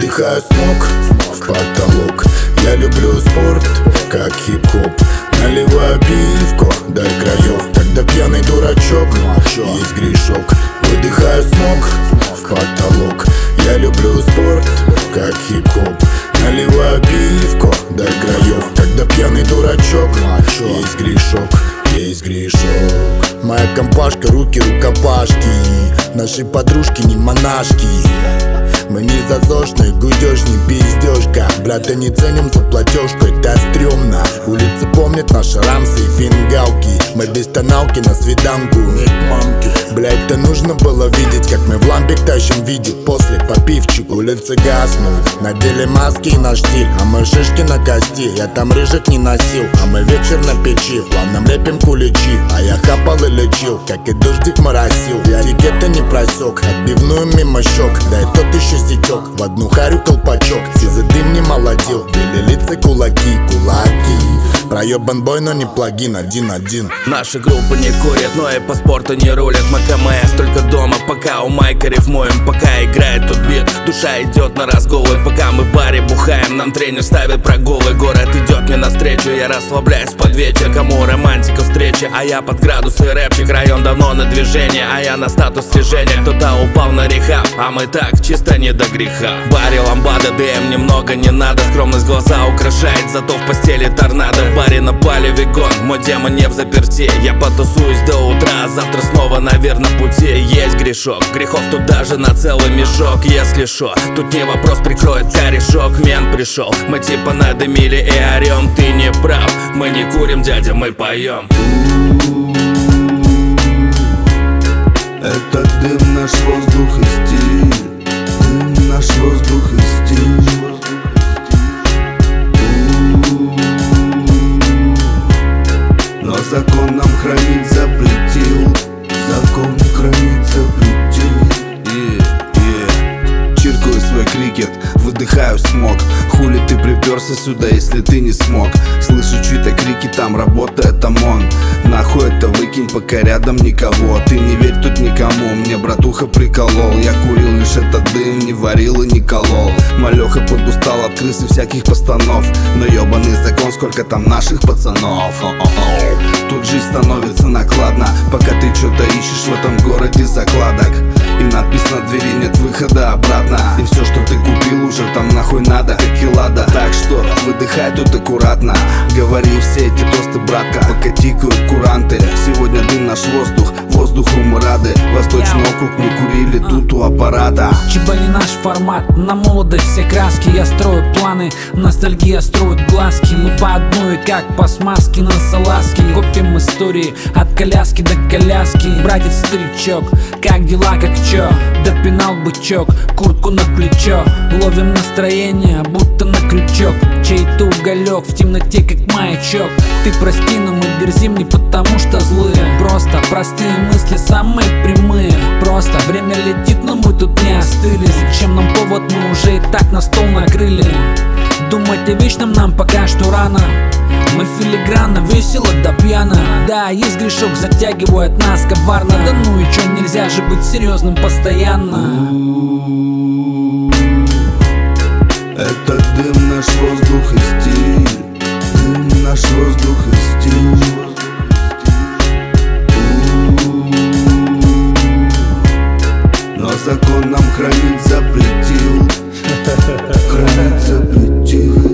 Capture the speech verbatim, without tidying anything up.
Выдыхаю смог в потолок. Я люблю спорт, как хип-хоп. Наливаю пивко до краев, когда пьяный дурачок, есть грешок. Выдыхаю смог в потолок. Я люблю спорт, как хип-хоп. Наливаю пивко до краев, когда пьяный дурачок, есть грешок, есть грешок. Моя компашка, руки рукопашки. Наши подружки не монашки. Мы не зазошные, гудёж, не пиздёшка. Брата не ценим за платёжку, это стрёмно. Улицы помнят наши рамсы и фингалки. Мы без тоналки на свиданку. Блять, это нужно было видеть, как мы в ламбик тащим видео. После попивчик, улицы гаснут. Надели маски и наш стиль, а мы шишки на кости. Я там рыжих не носил, а мы вечер на печи. Плавно лепим куличи, а я хапал и лечил, как и дождик моросил. Я рикета не просек, отбивную мимо щек. Да и тот еще сетек, в одну харю колпачок. Сизый дым не молодил, били лица кулаки, кулаки. Проебан бой, но не плагин, один-один. Наши группы не курят, но и по спорту не рулят. Мы КМС только дома, пока у майка рифмуем. Пока играет тут бит, душа идет на разгулы. Пока мы в баре бухаем, нам тренер ставит прогулы. Город идет мне навстречу, я расслабляюсь под вечер. Кому романтика встречи, а я под градус и рэпчик. Район давно на движении, а я на статус слежения. Кто-то упал на рехаб, а мы так, чисто не до греха. В баре ламбада, ДМ немного не надо. Скромность глаза украшает, зато в постели торнадо. В баре напали вегон, мой демон не в заперти. Я потусуюсь до утра, а завтра снова на верном пути. Есть грешок, грехов тут даже на целый мешок. Если шо, тут не вопрос, прикроет корешок. Мент пришел, мы типа надымили и орем. Ты не прав, мы не курим, дядя, мы поем. Это дым, наш воздух и стиль. Дым, наш воздух и стиль. Но закон нам хранить запретил. Закон хранить запретил. yeah, yeah. Чиркаю свой крикет, выдыхаю смог. Хули ты приперся сюда, если ты не смог? Слышу чьи-то крики, там работает ОМОН. Нахуй это выкинь, пока рядом никого. Ты не верь тут никому, мне братуха приколол. Я курил лишь этот дым, не варил и не колол. Малёха подустал от крысы всяких постанов. Но ёбаный закон, сколько там наших пацанов. Тут жизнь становится накладно, пока ты что-то ищешь в этом городе закладок. И надпись на двери, нет выхода обратно. И все, что ты купил, уже там нахуй надо, как и лада. Так что выдыхай тут аккуратно. Говори все эти тосты, братка, пока тикают куранты. Сегодня дым наш воздух, воздуху мы рады. Восточный округ не курили тут у аппарата. Чебани наш формат, на молодость все краски. Я строю планы, ностальгия строит глазки. Мы по одной, как по смазке на салазке. Копим истории от коляски до коляски. Братец-старичок, как дела, как чё? Допинал бычок, куртку на плечо. Ловим настроение, будто на крючок. Чей-то уголек в темноте, как маячок. Ты прости, но мы дерзим не потому что злые. Просто простые мысли, самые прямые. Просто время летит, но мы тут не остыли. Зачем нам повод, мы уже и так на стол накрыли. Думать о вечном нам пока что рано. Мы филигранно, весело да пьяно. Да, есть грешок, затягивает нас коварно. Да ну и чё, нельзя же быть серьезным постоянно. Это дым, наш воздух и стиль. Дым, наш воздух и стиль. Но закон нам хранить запретил. Хранить запретил.